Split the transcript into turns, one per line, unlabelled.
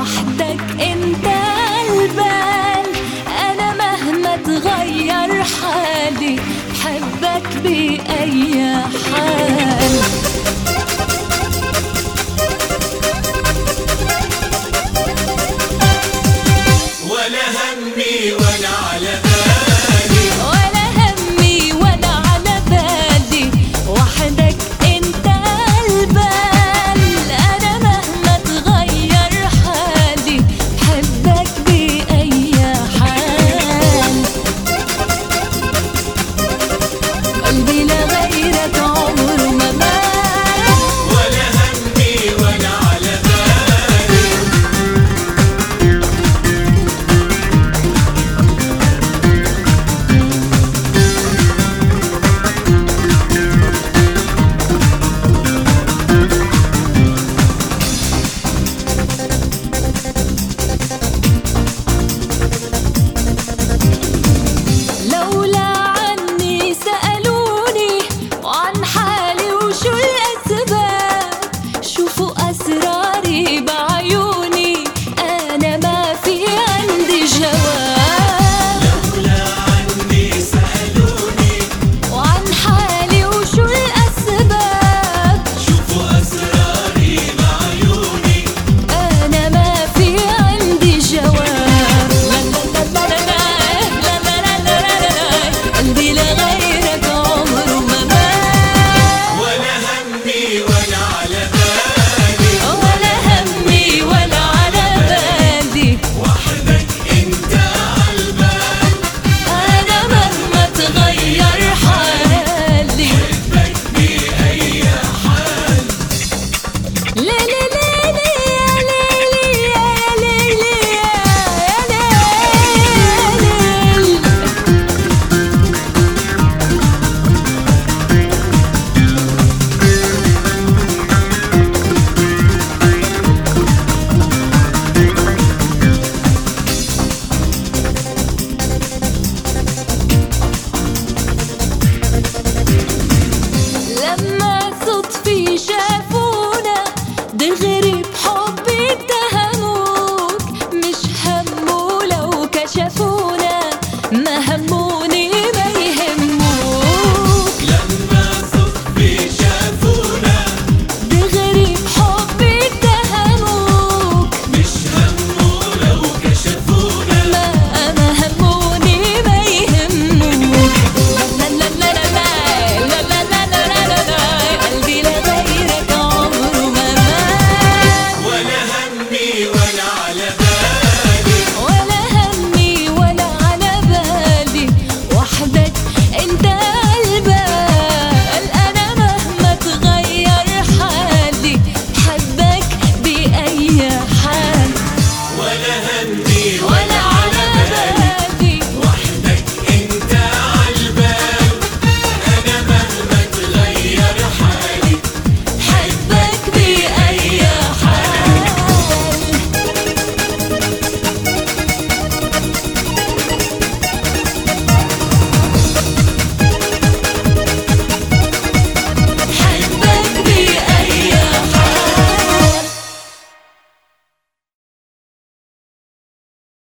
وحدك انت البال. انا مهما تغير حالي بحبك بأي حال.
ولا همي ولا على بالي،
ولا همي ولا على بالي، وحدك انت البال. انا مهما تغير حالي بحبك بأي حال. قلبي لغيرك عمره ما مال.
ولا همي ولا على بالي.
لولا عني سألوني وعن حالي وشو الأسباب، شوفوا أسراري بعيوني أنا ما في عندي جواب.
لولا عني سألوني
وعن حالي وشو الأسباب،
شوفوا أسراري بعيوني
أنا ما في عندي جواب. لا لا لا لا لا لا لا لا لا لا، قلبي لغيرك عمره ما مال.
ولا همي ولا على بالي.
ولا همي ولا على بالي،
وحدك انت عالبال.
أنا مهما تغير حالي
بحبك بأي حال.
ليلي